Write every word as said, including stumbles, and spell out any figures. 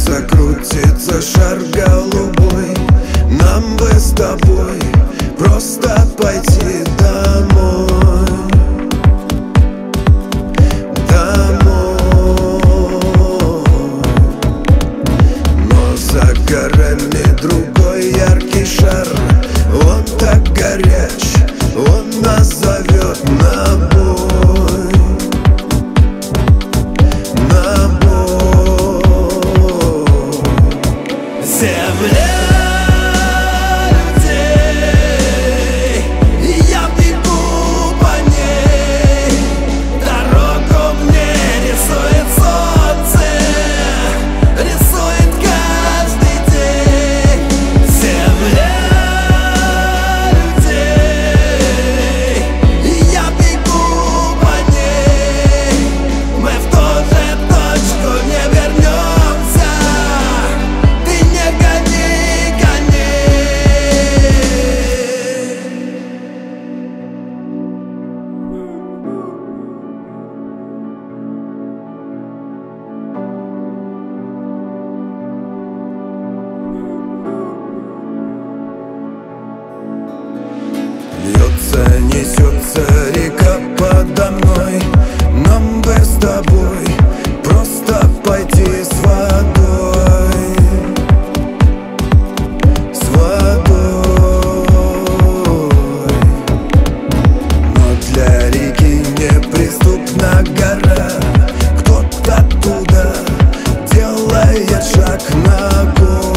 Крутится, крутится шар голубой. Нам бы с тобой просто пойти домой. Домой. Но за горами другой яркий шар. Он так горяч, он нас зовет на бой. На бой. Земля льется, несется река подо мной. Нам бы с тобой просто пойти с водой. С водой. Но для реки неприступна гора. Кто-то туда делает шаг ногой.